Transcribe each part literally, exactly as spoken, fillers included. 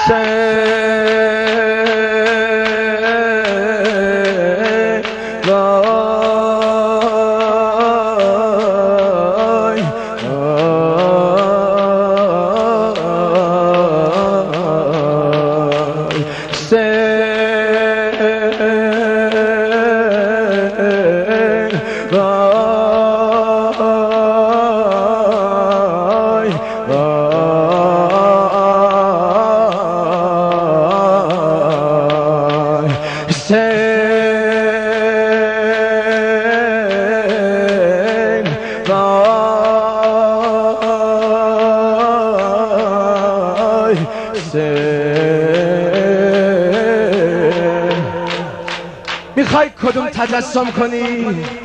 میخوای کدوم تجسم کنی؟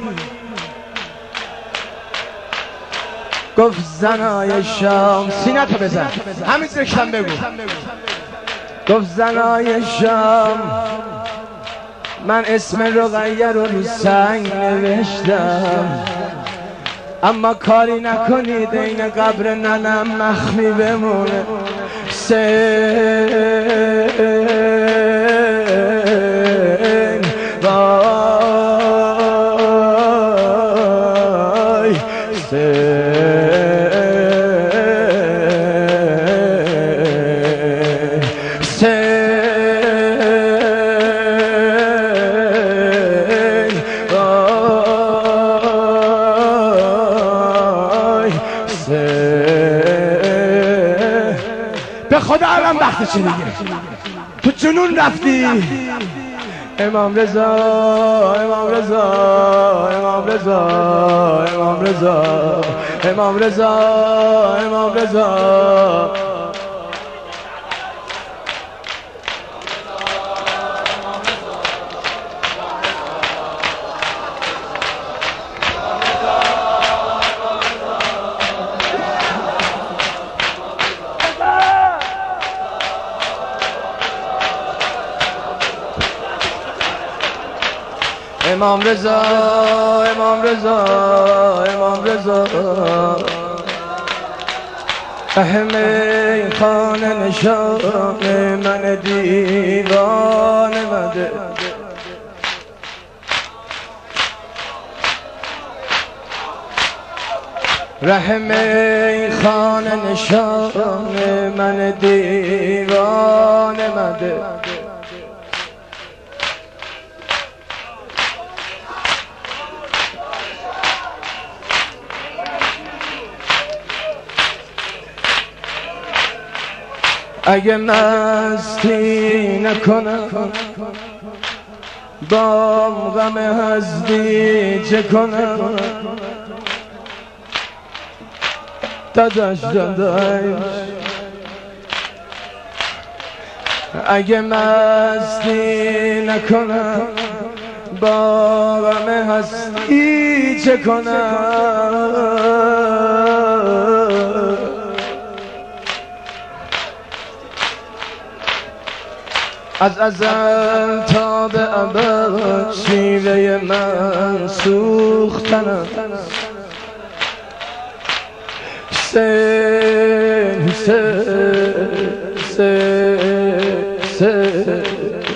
گفت زنای شام، سینه تو بزن همین دکتم بگو. گفت زنای شام من اسم رقیه رو رو سنگ نوشتم، اما کاری نکنید این قبر ننم مخفی بمونه. سین وای سین سین وای سین. به خدا الان وقت چی دیگه؟ تو جنون رفتی. امام رضا امام رضا امام رضا امام رضا امام رضا امام رضا امام رضا امام رضا امام رضا اهمی خانه نشان من دیوانه مده. رحمی خانه نشان من دیوانه مده. اگه مستی نکنم با غم هستی چه کنم؟ داداش داداش اگه مستی نکنم با غم هستی چه کنم؟ از ازل تا به ابد شیوه من سوختنم. سین سین سین سین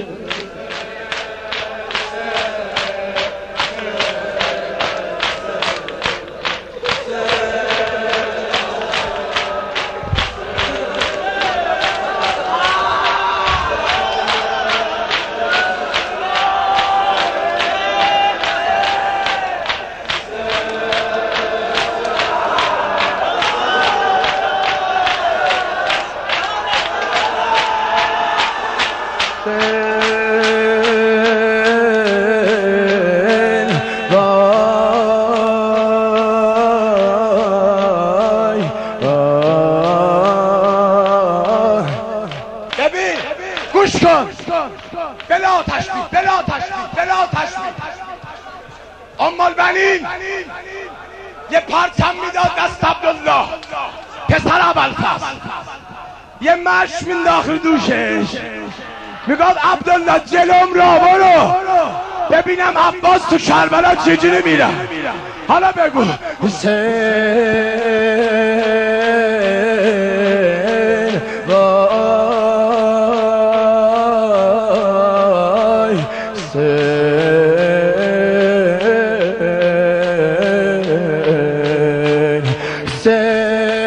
گوش کن بلا تشبیه بلا تشبیه بلا تشبیه. ام البنین یه پرچم میداد دست عبدالله پسر ابوالفضل، یه مشت مینداخت دوشش میگفت عبدالله جلوم را برو ببینم عباس تو کربلا چجوری میره. حالا بگو حسین وای سه